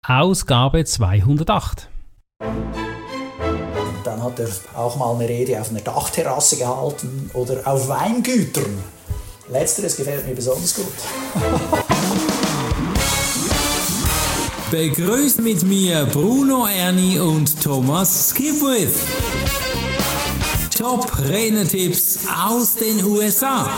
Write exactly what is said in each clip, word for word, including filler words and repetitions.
Ausgabe zweihundertacht. Dann hat er auch mal eine Rede auf einer Dachterrasse gehalten oder auf Weingütern. Letzteres gefällt mir besonders gut. Begrüßt mit mir Bruno Erni und Thomas Skipwith. Top-Renner-Tipps aus den U S A.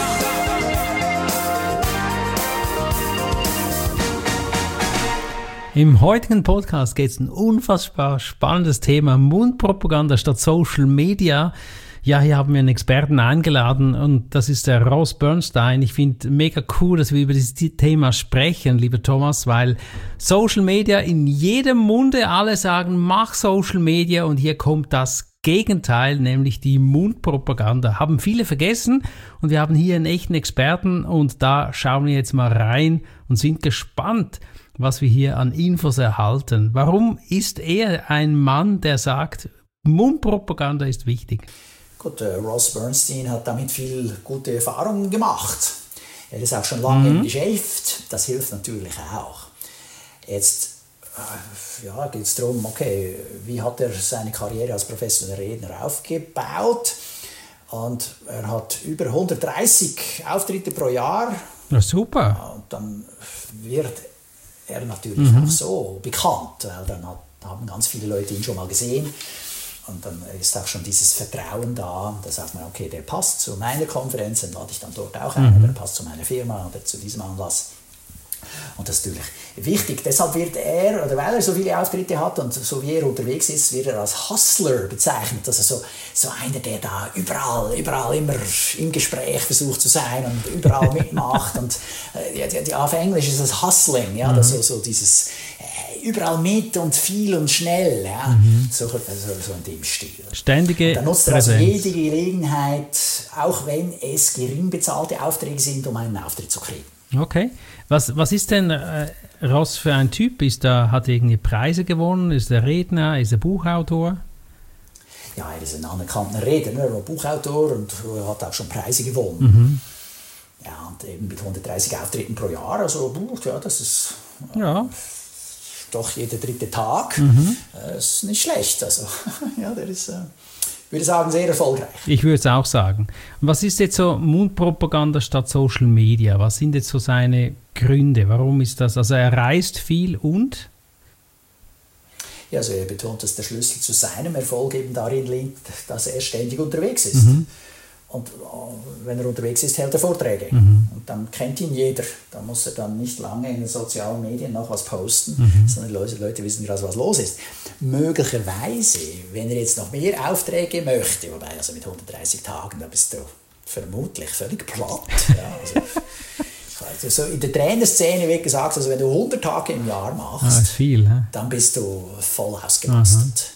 Im heutigen Podcast geht es um ein unfassbar spannendes Thema, Mundpropaganda statt Social Media. Ja, hier haben wir einen Experten eingeladen und das ist der Ross Bernstein. Ich finde mega cool, dass wir über dieses Thema sprechen, lieber Thomas, weil Social Media in jedem Munde, alle sagen, mach Social Media, und hier kommt das Gegenteil, nämlich die Mundpropaganda. Haben viele vergessen und wir haben hier einen echten Experten und da schauen wir jetzt mal rein und sind gespannt, was wir hier an Infos erhalten. Warum ist er ein Mann, der sagt, Mundpropaganda ist wichtig? Gut, äh, Ross Bernstein hat damit viel gute Erfahrungen gemacht. Er ist auch schon lange mhm. im Geschäft, das hilft natürlich auch. Jetzt äh, ja, geht es darum, okay, wie hat er seine Karriere als professioneller Redner aufgebaut? Und er hat über hundertdreißig Auftritte pro Jahr. Na super. Und dann wird er natürlich mhm. auch so bekannt, weil dann hat, haben ganz viele Leute ihn schon mal gesehen. Und dann ist auch schon dieses Vertrauen da, da sagt man, okay, der passt zu meiner Konferenz, dann lade ich dann dort auch ein, mhm. der passt zu meiner Firma oder zu diesem Anlass. Und das ist natürlich wichtig. Deshalb wird er, oder weil er so viele Auftritte hat und so wie er unterwegs ist, wird er als Hustler bezeichnet. Also so, so einer, der da überall, überall immer im Gespräch versucht zu sein und überall mitmacht. Und äh, die, die, auf Englisch ist das Hustling, ja, mhm. das so, so dieses äh, überall mit und viel und schnell, ja, mhm. so, so, so in dem Stil. Ständige und dann nutzt er also jede Gelegenheit, auch wenn es gering bezahlte Aufträge sind, um einen Auftritt zu kriegen. Okay. Was, was ist denn äh, Ross für ein Typ? Ist er, hat er irgendwie Preise gewonnen? Ist er Redner? Ist er Buchautor? Ja, er ist ein anerkannter Redner, ein Buchautor und hat auch schon Preise gewonnen. Mhm. Ja, und eben mit hundertdreißig Auftritten pro Jahr, also ja, das ist äh, ja. doch jeder dritte Tag. Mhm. Äh, ist nicht schlecht. Also, ja, der ist, äh, ich würde sagen, sehr erfolgreich. Ich würde es auch sagen. Und was ist jetzt so Mundpropaganda statt Social Media? Was sind jetzt so seine Gründe? Warum ist das? Also er reist viel und? Ja, also er betont, dass der Schlüssel zu seinem Erfolg eben darin liegt, dass er ständig unterwegs ist. Mhm. Und wenn er unterwegs ist, hält er Vorträge. Mhm. Und dann kennt ihn jeder. Da muss er dann nicht lange in den sozialen Medien noch was posten, mhm. sondern die Leute, Leute wissen gerade, was los ist. Möglicherweise, wenn er jetzt noch mehr Aufträge möchte, wobei also mit hundertdreißig Tagen, da bist du vermutlich völlig platt. Ja, also, also so in der Trainerszene wird gesagt, also wenn du hundert Tage im Jahr machst, ah, viel, dann bist du voll ausgelastet.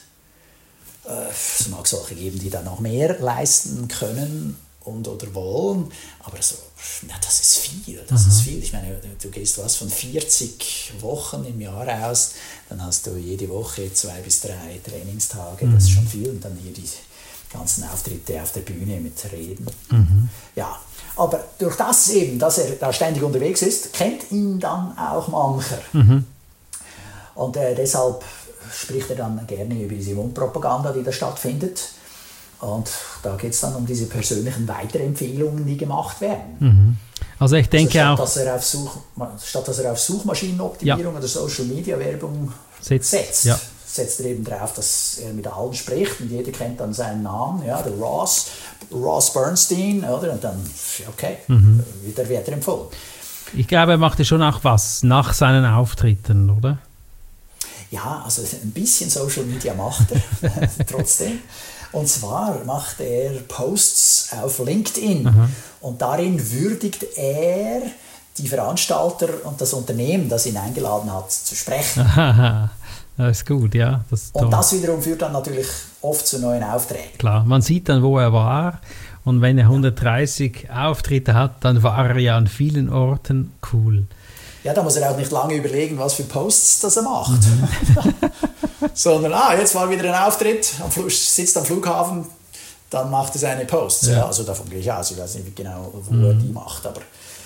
Es mag solche geben, die dann noch mehr leisten können und oder wollen, aber so, na, das ist viel, das Aha. ist viel. Ich meine, du gehst was von vierzig Wochen im Jahr aus, dann hast du jede Woche zwei bis drei Trainingstage, mhm. das ist schon viel, und dann hier die ganzen Auftritte auf der Bühne mit Reden. Mhm. Ja, aber durch das eben, dass er da ständig unterwegs ist, kennt ihn dann auch mancher. Mhm. Und äh, deshalb spricht er dann gerne über diese Mundpropaganda, die da stattfindet. Und da geht es dann um diese persönlichen Weiterempfehlungen, die gemacht werden. Mhm. Also ich denke also statt, auch... Dass er auf Such, statt dass er auf Suchmaschinenoptimierung ja. oder Social-Media-Werbung setzt, setzt, ja. setzt er eben darauf, dass er mit allen spricht und jeder kennt dann seinen Namen, ja, der Ross, Ross Bernstein, oder? Und dann, okay, mhm. wird er weiterempfohlen. Ich glaube, er machte schon auch was nach seinen Auftritten, oder? Ja, also ein bisschen Social Media macht er trotzdem. Und zwar macht er Posts auf LinkedIn. Aha. Und darin würdigt er die Veranstalter und das Unternehmen, das ihn eingeladen hat, zu sprechen. Aha, das ist gut, ja. Das ist und das wiederum führt dann natürlich oft zu neuen Aufträgen. Klar, man sieht dann, wo er war. Und wenn er hundertdreißig Auftritte hat, dann war er ja an vielen Orten. Cool. Ja, da muss er auch nicht lange überlegen, was für Posts das er macht. Mhm. Sondern, ah, jetzt war wieder ein Auftritt, am Fl- sitzt am Flughafen, dann macht er seine Posts. Ja. Ja, also davon gehe ich aus, ich weiß nicht genau, wo mhm. er die macht, aber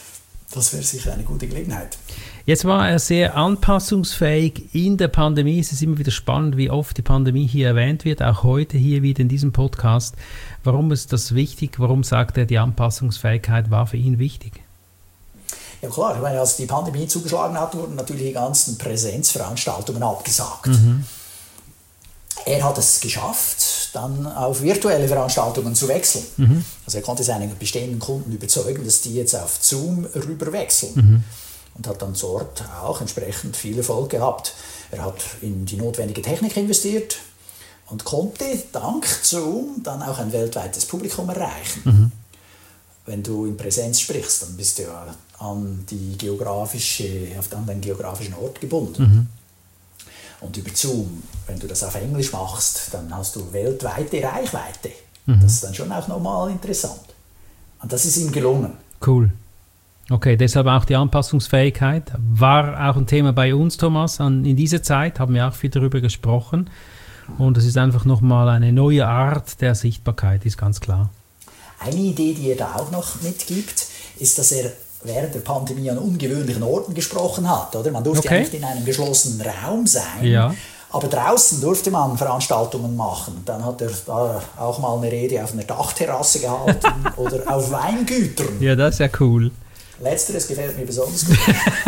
Das wäre sicher eine gute Gelegenheit. Jetzt war er sehr anpassungsfähig in der Pandemie. Es ist immer wieder spannend, wie oft die Pandemie hier erwähnt wird, auch heute hier wieder in diesem Podcast. Warum ist das wichtig? Warum sagt er, die Anpassungsfähigkeit war für ihn wichtig? Ja klar, ich meine, als die Pandemie zugeschlagen hat, wurden natürlich die ganzen Präsenzveranstaltungen abgesagt. Mhm. Er hat es geschafft, dann auf virtuelle Veranstaltungen zu wechseln. Mhm. Also er konnte seine bestehenden Kunden überzeugen, dass die jetzt auf Zoom rüber wechseln. Mhm. Und hat dann dort auch entsprechend viel Erfolg gehabt. Er hat in die notwendige Technik investiert und konnte dank Zoom dann auch ein weltweites Publikum erreichen. Mhm. Wenn du in Präsenz sprichst, dann bist du ja an, die geografische, an den geografischen Ort gebunden. Mhm. Und über Zoom, wenn du das auf Englisch machst, dann hast du weltweite Reichweite. Mhm. Das ist dann schon auch nochmal interessant. Und das ist ihm gelungen. Cool. Okay, deshalb auch die Anpassungsfähigkeit. War auch ein Thema bei uns, Thomas. An, in dieser Zeit haben wir auch viel darüber gesprochen. Und es ist einfach nochmal eine neue Art der Sichtbarkeit, ist ganz klar. Eine Idee, die er da auch noch mitgibt, ist, dass er während der Pandemie an ungewöhnlichen Orten gesprochen hat. Oder? Man durfte okay. ja nicht in einem geschlossenen Raum sein, ja. aber draußen durfte man Veranstaltungen machen. Dann hat er da auch mal eine Rede auf einer Dachterrasse gehalten oder auf Weingütern. Ja, das ist ja cool. Letzteres gefällt mir besonders gut.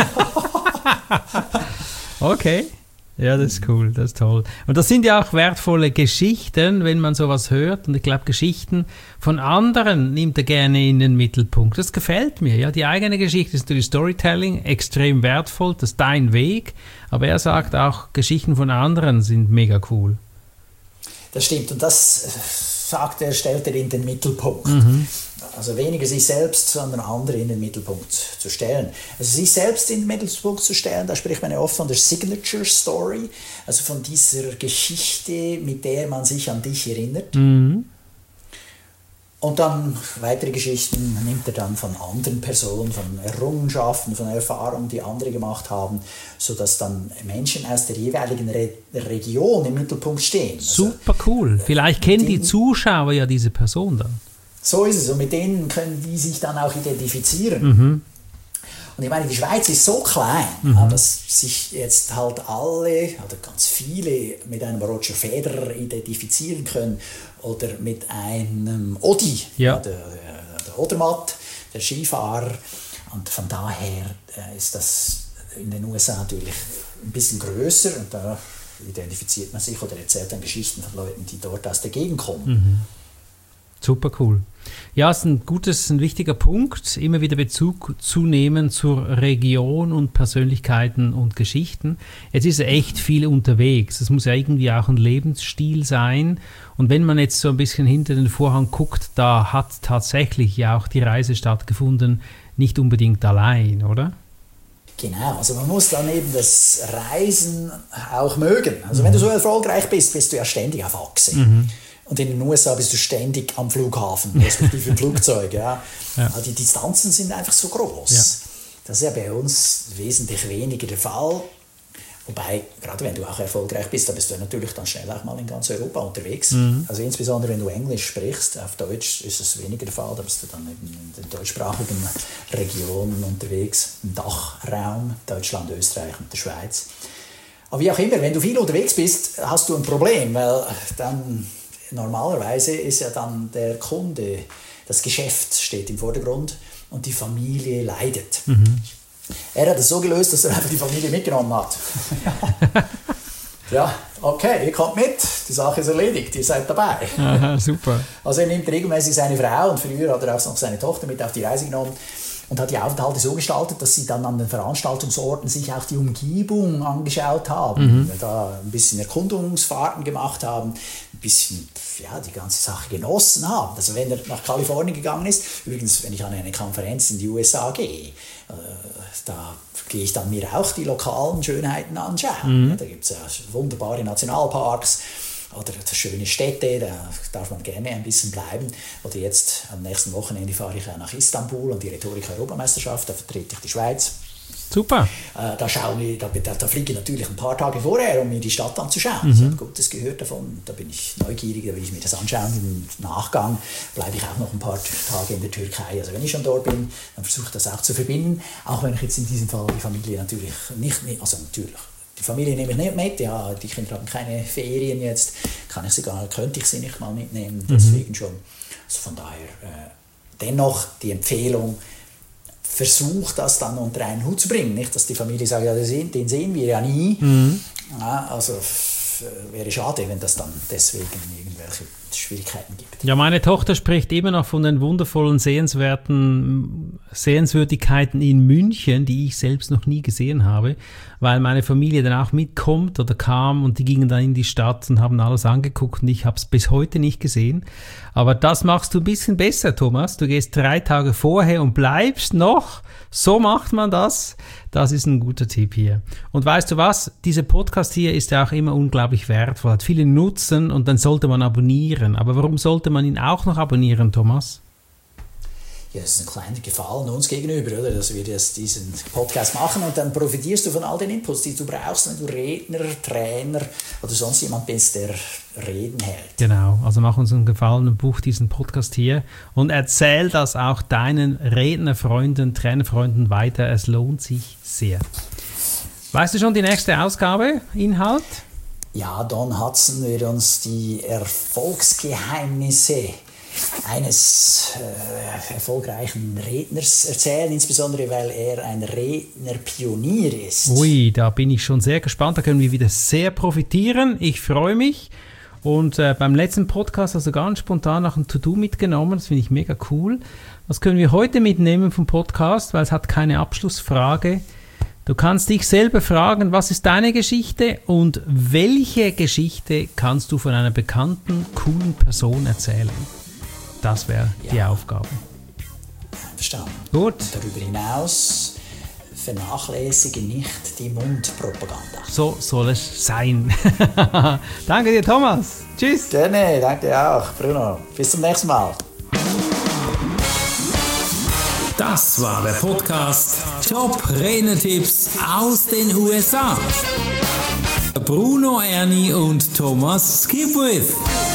Okay. Ja, das ist cool, das ist toll. Und das sind ja auch wertvolle Geschichten, wenn man sowas hört. Und ich glaube, Geschichten von anderen nimmt er gerne in den Mittelpunkt. Das gefällt mir. Ja, die eigene Geschichte ist natürlich Storytelling, extrem wertvoll, das ist dein Weg. Aber er sagt auch, Geschichten von anderen sind mega cool. Das stimmt. Und das, sagt er, stellt er in den Mittelpunkt. Mhm. Also weniger sich selbst, sondern andere in den Mittelpunkt zu stellen. Also sich selbst in den Mittelpunkt zu stellen, da spricht man ja oft von der Signature Story, also von dieser Geschichte, mit der man sich an dich erinnert. Mhm. Und dann weitere Geschichten nimmt er dann von anderen Personen, von Errungenschaften, von Erfahrungen, die andere gemacht haben, sodass dann Menschen aus der jeweiligen Re- Region im Mittelpunkt stehen. Also, super cool. Vielleicht kennen die Zuschauer ja diese Person dann. So ist es. Und mit denen können die sich dann auch identifizieren. Mhm. Und ich meine, die Schweiz ist so klein, Mhm. dass sich jetzt halt alle, oder ganz viele, mit einem Roger Federer identifizieren können oder mit einem Odi, Ja. der, der Odermatt, der Skifahrer. Und von daher ist das in den U S A natürlich ein bisschen größer und da identifiziert man sich oder erzählt dann Geschichten von Leuten, die dort aus der Gegend kommen. Mhm. Super cool. Ja, es ist ein gutes, ein wichtiger Punkt, immer wieder Bezug zu nehmen zur Region und Persönlichkeiten und Geschichten. Jetzt ist er echt viel unterwegs. Es muss ja irgendwie auch ein Lebensstil sein. Und wenn man jetzt so ein bisschen hinter den Vorhang guckt, da hat tatsächlich ja auch die Reise stattgefunden, nicht unbedingt allein, oder? Genau, also man muss dann eben das Reisen auch mögen. Also mhm. wenn du so erfolgreich bist, bist du ja ständig auf Achse. Mhm. Und in den U S A bist du ständig am Flughafen, respektive im Flugzeug. Ja. Ja. Also die Distanzen sind einfach so groß. Ja. Das ist ja bei uns wesentlich weniger der Fall. Wobei, gerade wenn du auch erfolgreich bist, dann bist du natürlich dann schnell auch mal in ganz Europa unterwegs. Mhm. Also insbesondere wenn du Englisch sprichst, auf Deutsch ist es weniger der Fall, da bist du dann eben in den deutschsprachigen Regionen unterwegs, im Dachraum, Deutschland, Österreich und der Schweiz. Aber wie auch immer, wenn du viel unterwegs bist, hast du ein Problem, weil dann normalerweise ist ja dann der Kunde, das Geschäft steht im Vordergrund und die Familie leidet. Mhm. Er hat es so gelöst, dass er einfach die Familie mitgenommen hat. Ja, okay, ihr kommt mit, die Sache ist erledigt, ihr seid dabei. Aha, super. Also er nimmt regelmäßig seine Frau und früher hat er auch noch seine Tochter mit auf die Reise genommen und hat die Aufenthalte so gestaltet, dass sie dann an den Veranstaltungsorten sich auch die Umgebung angeschaut haben, mhm. da ein bisschen Erkundungsfahrten gemacht haben, ein bisschen ja, die ganze Sache genossen haben. Also wenn er nach Kalifornien gegangen ist, übrigens, wenn ich an eine Konferenz in die U S A gehe, äh, da gehe ich dann mir auch die lokalen Schönheiten anschauen. Mhm. Ja, da gibt es ja wunderbare Nationalparks oder schöne Städte, da darf man gerne ein bisschen bleiben. Oder jetzt am nächsten Wochenende fahre ich auch nach Istanbul und die Rhetorik-Europameisterschaft, da vertrete ich die Schweiz. Super. Äh, da, schaue ich, da, da, da fliege ich natürlich ein paar Tage vorher, um mir die Stadt anzuschauen. Mhm. Ich habe Gutes gehört davon, da bin ich neugierig, da will ich mir das anschauen. Im Nachgang bleibe ich auch noch ein paar Tage in der Türkei. Also wenn ich schon dort bin, dann versuche ich das auch zu verbinden. Auch wenn ich jetzt in diesem Fall die Familie natürlich nicht, also natürlich, die Familie nehme ich nicht mit, ja, die Kinder haben keine Ferien jetzt, kann ich sie gar, könnte ich sie nicht mal mitnehmen, deswegen mhm. schon. Also von daher, äh, dennoch die Empfehlung, versucht das dann unter einen Hut zu bringen. Nicht, dass die Familie sagt, ja, den sehen wir ja nie. Mhm. Ja, also f- wäre schade, wenn das dann deswegen irgendwelche Schwierigkeiten gibt. Ja, meine Tochter spricht immer noch von den wundervollen, sehenswerten Sehenswürdigkeiten in München, die ich selbst noch nie gesehen habe, weil meine Familie dann auch mitkommt oder kam und die gingen dann in die Stadt und haben alles angeguckt und ich habe es bis heute nicht gesehen. Aber das machst du ein bisschen besser, Thomas. Du gehst drei Tage vorher und bleibst noch. So macht man das. Das ist ein guter Tipp hier. Und weißt du was? Dieser Podcast hier ist ja auch immer unglaublich wertvoll, hat viele Nutzen und dann sollte man abonnieren. Aber warum sollte man ihn auch noch abonnieren, Thomas? Ja, das ist ein kleiner Gefallen uns gegenüber, oder? Dass wir das, diesen Podcast machen und dann profitierst du von all den Inputs, die du brauchst, wenn du Redner, Trainer oder sonst jemand bist, der Reden hält. Genau, also mach uns einen Gefallen und buch diesen Podcast hier und erzähl das auch deinen Rednerfreunden, Trainerfreunden weiter. Es lohnt sich sehr. Weißt du schon die nächste Ausgabe, Inhalt? Ja, Don Hudson wird uns die Erfolgsgeheimnisse eines äh, erfolgreichen Redners erzählen, insbesondere weil er ein Rednerpionier ist. Ui, da bin ich schon sehr gespannt, da können wir wieder sehr profitieren. Ich freue mich. Und äh, beim letzten Podcast hast du ganz spontan noch ein To-Do mitgenommen, das finde ich mega cool. Was können wir heute mitnehmen vom Podcast, weil es hat keine Abschlussfrage. Du kannst dich selber fragen, was ist deine Geschichte und welche Geschichte kannst du von einer bekannten, coolen Person erzählen? Das wäre ja die Aufgabe. Verstanden. Gut. Und darüber hinaus vernachlässige nicht die Mundpropaganda. So soll es sein. Danke dir, Thomas. Tschüss. Gerne, danke dir auch, Bruno. Bis zum nächsten Mal. Das war der Podcast Top-Redner-Tipps aus den U S A. Bruno Erni und Thomas Skipwith.